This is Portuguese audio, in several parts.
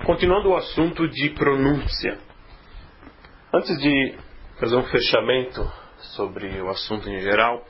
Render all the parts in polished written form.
Continuando o assunto de pronúncia. Antes de fazer um fechamento sobre o assunto em geral,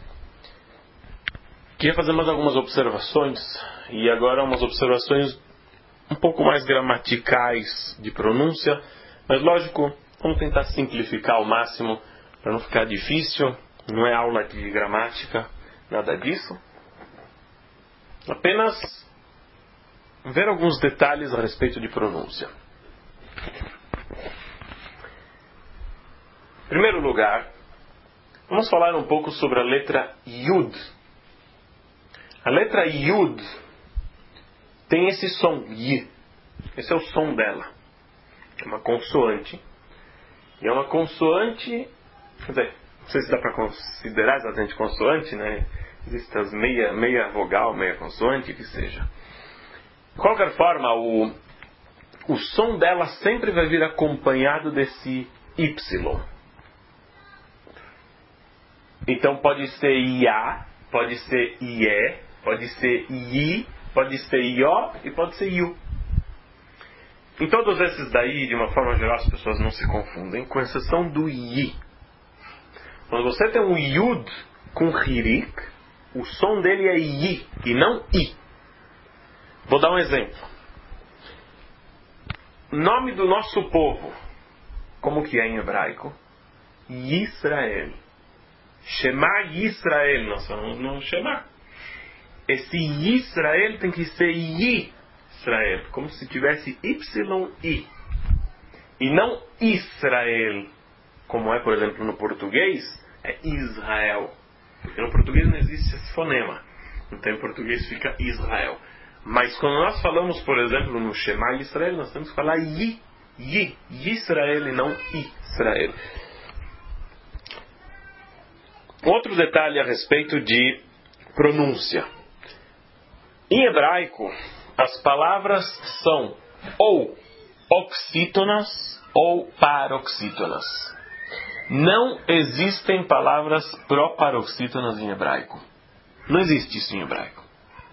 queria fazer mais algumas observações, e agora umas observações um pouco mais gramaticais de pronúncia, mas lógico, vamos tentar simplificar ao máximo para não ficar difícil. Não é aula de gramática, nada disso. Apenas ver alguns detalhes a respeito de pronúncia. Em primeiro lugar, vamos falar um pouco sobre a letra Yud. A letra Yud tem esse som, Y. Esse é o som dela. É uma consoante. E é uma consoante, quer dizer, não sei se dá para considerar exatamente consoante, né? Existem as meia vogal, meia consoante, que seja. De qualquer forma, o som dela sempre vai vir acompanhado desse Y. Então pode ser Ia, pode ser Ié, pode ser I, pode ser Ió e pode ser Iu. Em todos esses daí, de uma forma geral, as pessoas não se confundem, com exceção do I. Quando você tem um Yud com Hirik, o som dele é I e não I. Vou dar um exemplo. Nome do nosso povo, como que é em hebraico? Yisrael. Shema Yisrael, nós falamos no Shema. Esse Yisrael tem que ser Yisrael, como se tivesse Y-I. E não Israel, como é, por exemplo, no português, é Israel. Porque no português não existe esse fonema. Então em português fica Israel. Mas quando nós falamos, por exemplo, no Shema Yisrael, nós temos que falar Yisrael e não Israel. Outro detalhe a respeito de pronúncia. Em hebraico, as palavras são ou oxítonas ou paroxítonas. Não existem palavras proparoxítonas em hebraico. Não existe isso em hebraico.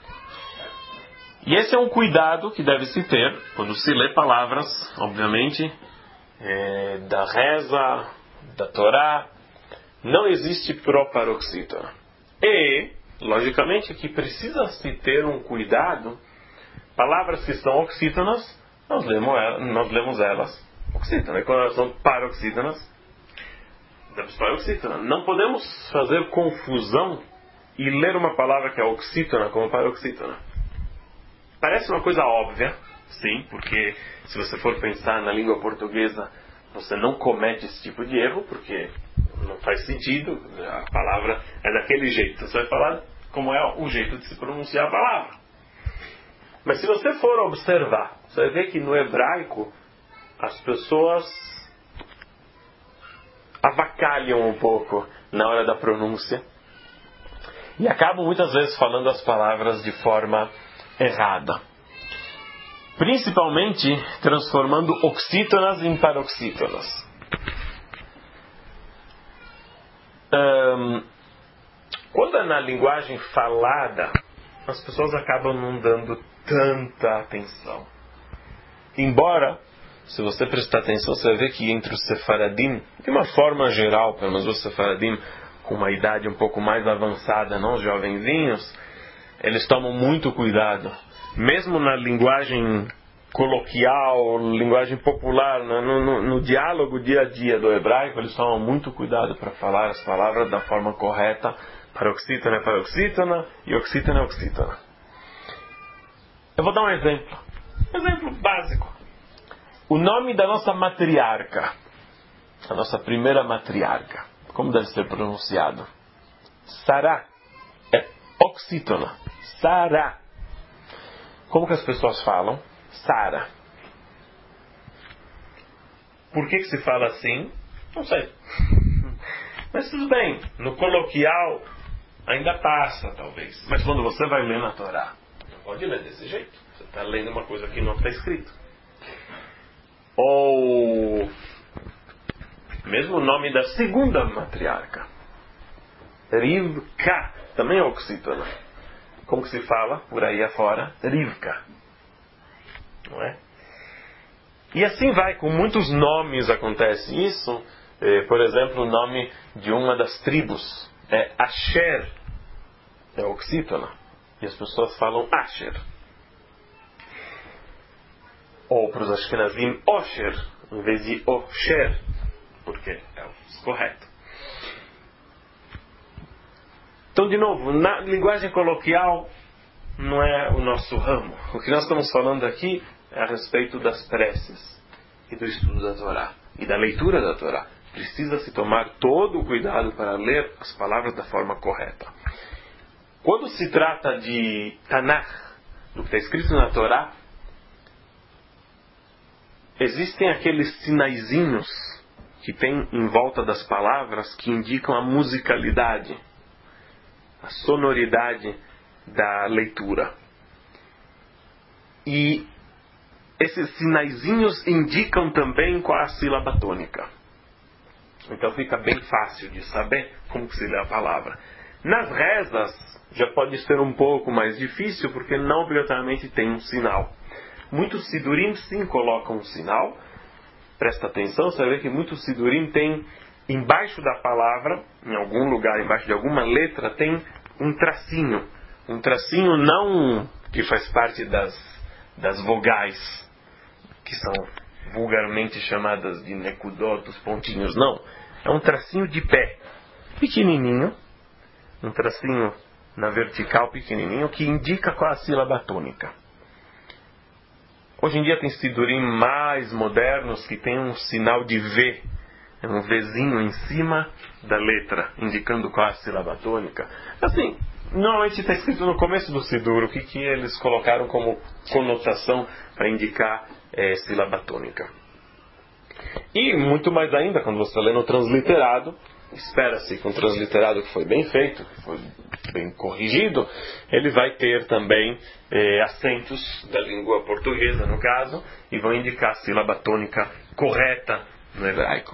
E esse é um cuidado que deve se ter quando se lê palavras, obviamente, da reza, da Torá. Não existe proparoxítona. E, logicamente, que precisa se ter um cuidado. Palavras que são oxítonas, nós lemos elas oxítonas. E quando elas são paroxítonas, damos paroxítona. Não podemos fazer confusão e ler uma palavra que é oxítona como paroxítona. Parece uma coisa óbvia, sim, porque se você for pensar na língua portuguesa, você não comete esse tipo de erro, porque não faz sentido, a palavra é daquele jeito. Você vai falar como é o jeito de se pronunciar a palavra. Mas se você for observar, você vai ver que no hebraico as pessoas avacalham um pouco na hora da pronúncia e acabam muitas vezes falando as palavras de forma errada. Principalmente transformando oxítonas em paroxítonas. Quando é na linguagem falada, as pessoas acabam não dando tanta atenção. Embora, se você prestar atenção, você vai ver que entre os sefaradim, de uma forma geral, pelo menos os sefaradim com uma idade um pouco mais avançada, não os jovenzinhos, eles tomam muito cuidado. Mesmo na linguagem coloquial, linguagem popular, no diálogo dia a dia do hebraico, eles tomam muito cuidado para falar as palavras da forma correta. Paroxítona é paroxítona e oxítona é oxítona. Eu vou dar um exemplo. Um exemplo básico. O nome da nossa matriarca, a nossa primeira matriarca, como deve ser pronunciado? Sará. É oxítona. Sará. Como que as pessoas falam? Sara. Por que se fala assim? Não sei. Mas tudo bem. No coloquial ainda passa, talvez. Mas quando você vai ler na Torá, não pode ler desse jeito. Você está lendo uma coisa que não está escrito. Ou mesmo o nome da segunda matriarca. Rivka. Também é oxítona. Como que se fala por aí afora? Rivka. Não é? E assim vai, com muitos nomes acontece isso. Por exemplo, o nome de uma das tribos é Asher, é oxítona, e as pessoas falam Asher. Ou para os Ashkenazim, Osher, em vez de Osher, porque é o correto. Então, de novo, na linguagem coloquial, não é o nosso ramo. O que nós estamos falando aqui é a respeito das preces e do estudo da Torá e da leitura da Torá. Precisa-se tomar todo o cuidado para ler as palavras da forma correta. Quando se trata de Tanakh, do que está escrito na Torá, existem aqueles sinaizinhos que tem em volta das palavras que indicam a musicalidade, a sonoridade da leitura. E esses sinaizinhos indicam também qual é a sílaba tônica. Então fica bem fácil de saber como se lê a palavra. Nas rezas já pode ser um pouco mais difícil, porque não obrigatoriamente tem um sinal. Muitos sidurim sim colocam um sinal. Presta atenção, você vai ver que muitos sidurim tem embaixo da palavra, em algum lugar, embaixo de alguma letra, tem um tracinho. Um tracinho não que faz parte das vogais, que são vulgarmente chamadas de nekudot, os pontinhos, não. É um tracinho de pé, pequenininho, um tracinho na vertical pequenininho, que indica qual é a sílaba tônica. Hoje em dia tem sidurim mais modernos que tem um sinal de V, é um Vzinho em cima da letra, indicando qual é a sílaba tônica. Assim, normalmente está escrito no começo do sidur, o que eles colocaram como conotação para indicar sílaba tônica. E muito mais ainda, quando você lê no transliterado, espera-se que um transliterado que foi bem feito, que foi bem corrigido, ele vai ter também acentos da língua portuguesa, no caso, e vão indicar a sílaba tônica correta no hebraico.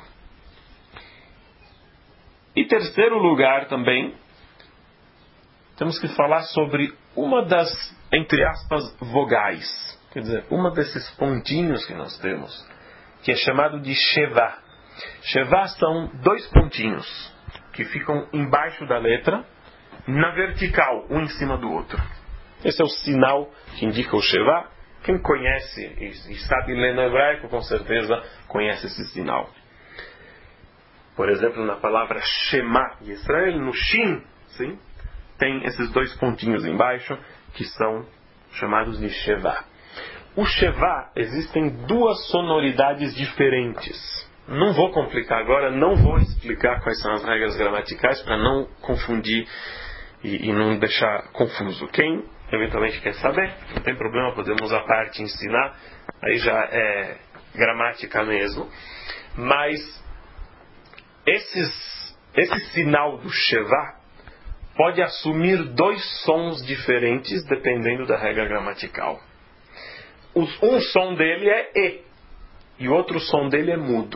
E terceiro lugar também, temos que falar sobre uma das, entre aspas, vogais. Quer dizer, uma desses pontinhos que nós temos, que é chamado de Shevá. Shevá são dois pontinhos que ficam embaixo da letra, na vertical, um em cima do outro. Esse é o sinal que indica o Shevá. Quem conhece e sabe ler no hebraico, com certeza conhece esse sinal. Por exemplo, na palavra Shema Yisrael, no Shin, sim, tem esses dois pontinhos embaixo, que são chamados de Shevá. O Shevá, existem duas sonoridades diferentes. Não vou complicar agora, não vou explicar quais são as regras gramaticais para não confundir e não deixar confuso. Quem eventualmente quer saber, não tem problema, podemos à parte ensinar, aí já é gramática mesmo. Mas esse sinal do Shevá pode assumir dois sons diferentes dependendo da regra gramatical. Um som dele é E e o outro som dele é mudo.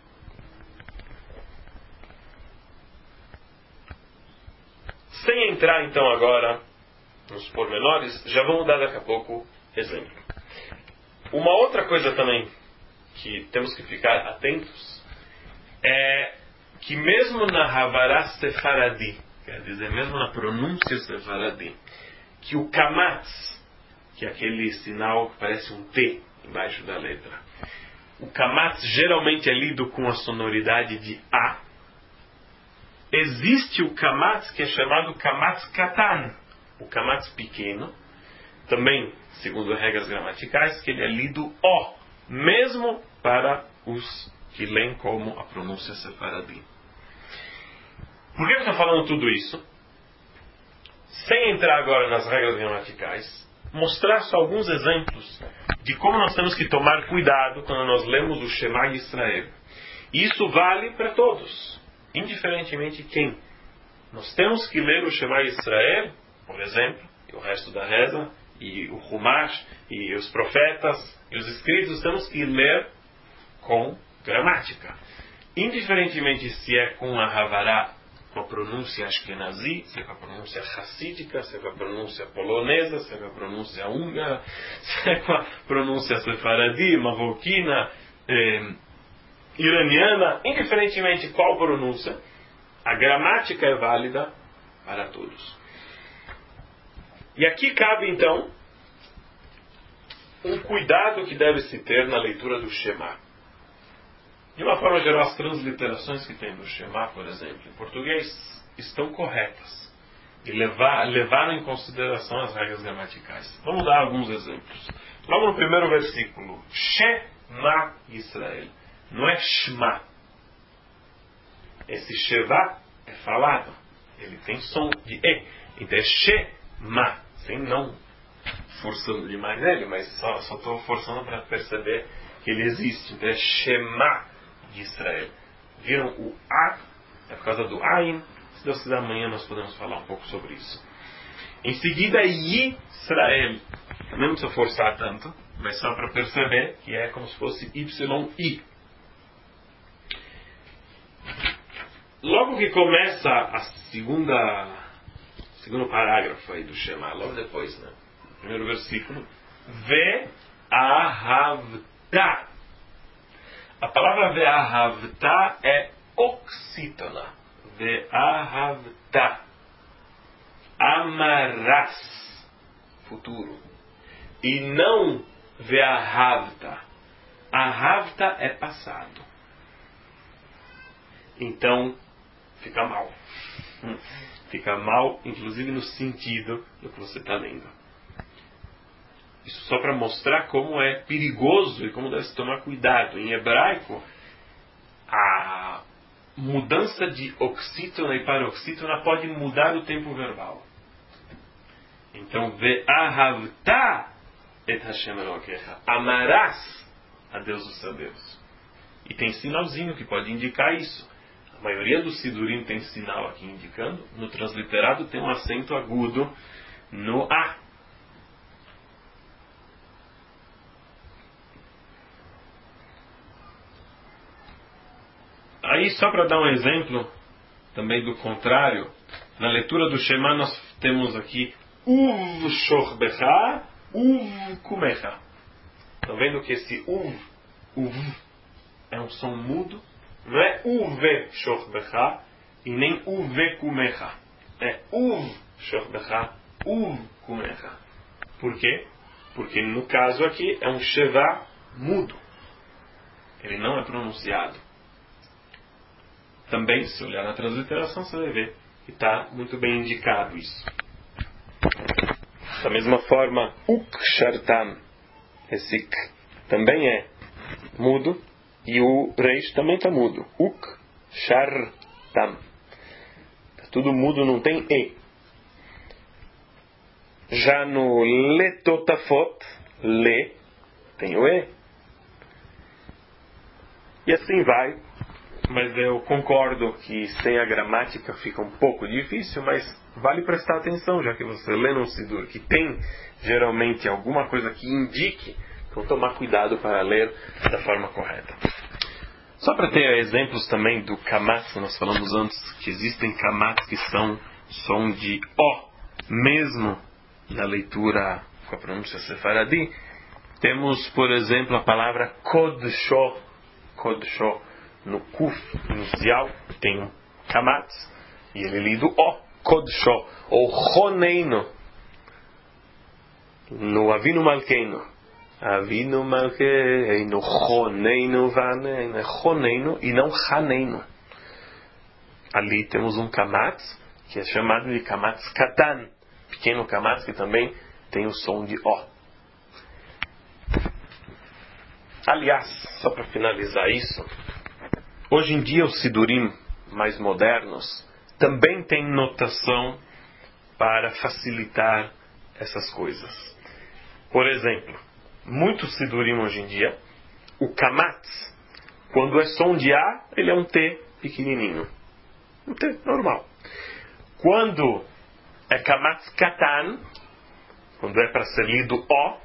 Sem entrar então agora nos pormenores, já vamos dar daqui a pouco exemplo. Uma outra coisa também que temos que ficar atentos é que mesmo na Havará Sefaradi, quer dizer, mesmo na pronúncia Sefaradi, que o kamatz, que é aquele sinal que parece um T embaixo da letra, o kamatz geralmente é lido com a sonoridade de A. Existe o kamatz que é chamado kamatz katan, o kamatz pequeno, também, segundo regras gramaticais, que ele é lido O, mesmo para os que leem como a pronúncia sefaradi. Por que eu estou falando tudo isso? Sem entrar agora nas regras gramaticais, mostrar só alguns exemplos de como nós temos que tomar cuidado quando nós lemos o Shema Yisrael. E isso vale para todos, indiferentemente quem. Nós temos que ler o Shema Yisrael, por exemplo, e o resto da reza, e o Humash, e os profetas, e os escritos, temos que ler com gramática. Indiferentemente se é com a Havará com a pronúncia ashkenazi, se é com a pronúncia hassídica, se é com a pronúncia polonesa, se é com a pronúncia húngara, se é com a pronúncia sefaradi, marroquina, iraniana, indiferentemente qual pronúncia, a gramática é válida para todos. E aqui cabe então um cuidado que deve se ter na leitura do Shema. De uma forma geral, as transliterações que tem do Shema, por exemplo, em português, estão corretas. E levaram em consideração as regras gramaticais. Vamos dar alguns exemplos. Logo no primeiro versículo, Shema Israel. Não é Shema. Esse Sheva é falado. Ele tem som de E. Então é Shema. Sem não forçando demais ele, mas só estou forçando para perceber que ele existe. Então é Shema de Israel. Viram o A? É por causa do Ain. Se Deus quiser, amanhã nós podemos falar um pouco sobre isso. Em seguida, Yisrael. Também não precisa forçar tanto, mas só para perceber que é como se fosse YI. Logo que começa a segundo parágrafo aí do Shema, logo depois, né? Primeiro versículo. Ve'ahavta. A palavra ve'ahavta é oxítona. Ve'ahavta. Amarás. Futuro. E não ve'ahavta. Ahavta é passado. Então, fica mal. Fica mal, inclusive no sentido do que você está lendo. Isso só para mostrar como é perigoso e como deve se tomar cuidado. Em hebraico, a mudança de oxítona e paroxítona pode mudar o tempo verbal. Então, ve'ahavta et Hashem Elokecha. Amarás a Deus o seu Deus. E tem sinalzinho que pode indicar isso. A maioria dos sidurim tem sinal aqui indicando. No transliterado tem um acento agudo no A. Aí, só para dar um exemplo, também do contrário, na leitura do Shema nós temos aqui Uv shorbecha, Uv kumecha. Estão vendo que esse Uv é um som mudo? Não é Uv shorbecha e nem Uv kumecha. É Uv shorbecha, Uv kumecha. Por quê? Porque no caso aqui é um Sheva mudo. Ele não é pronunciado. Também, se olhar na transliteração, você vai ver que está muito bem indicado isso. Da mesma forma, uk shartam, esse k também é mudo, e o reish também está mudo. Uk shartam. Está tudo mudo, não tem e. Já no letotafot, le, tem o e. E assim vai. Mas eu concordo que sem a gramática fica um pouco difícil, mas vale prestar atenção, já que você lê num sidur que tem geralmente alguma coisa que indique, então tomar cuidado para ler da forma correta. Só para ter exemplos também do kamatz, nós falamos antes que existem kamatz que são som de O, mesmo na leitura com a pronúncia sefaradi. Temos, por exemplo, a palavra kodsho, no kuf inicial tem um kamatz e ele é lido O, kodsho, ou choneino, no avinu malkeino, choneino vaneino, é choneino e não chaneino. Ali temos um kamatz que é chamado de kamatz katan, pequeno kamatz que também tem o som de O. Aliás, só para finalizar isso, hoje em dia os sidurim mais modernos também têm notação para facilitar essas coisas. Por exemplo, muitos sidurim hoje em dia, o kamatz, quando é som de A, ele é um T pequenininho. Um T normal. Quando é kamatz katan, quando é para ser lido O,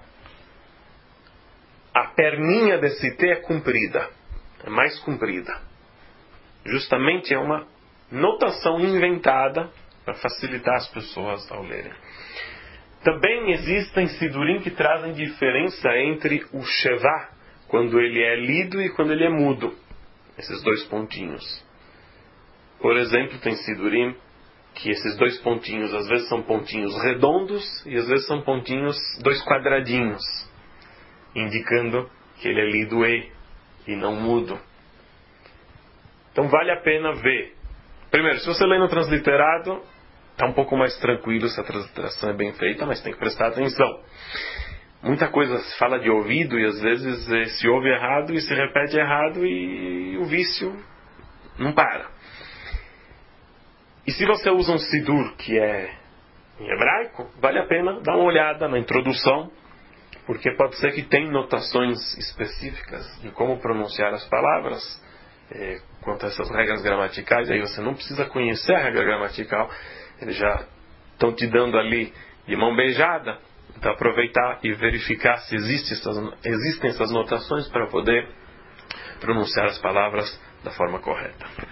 a perninha desse T é comprida. É mais comprida. Justamente é uma notação inventada para facilitar as pessoas ao lerem. Também existem sidurim que trazem diferença entre o Shevá, quando ele é lido e quando ele é mudo. Esses dois pontinhos. Por exemplo, tem sidurim que esses dois pontinhos às vezes são pontinhos redondos e às vezes são pontinhos, dois quadradinhos, indicando que ele é lido e não mudo. Então vale a pena ver. Primeiro, se você lê no transliterado, está um pouco mais tranquilo se a transliteração é bem feita, mas tem que prestar atenção. Muita coisa se fala de ouvido e às vezes se ouve errado e se repete errado e o vício não para. E se você usa um sidur que é em hebraico, vale a pena dar uma olhada na introdução, porque pode ser que tem notações específicas de como pronunciar as palavras, quanto a essas regras gramaticais. Aí você não precisa conhecer a regra gramatical, eles já estão te dando ali de mão beijada. Então aproveitar e verificar se existem essas notações para poder pronunciar as palavras da forma correta.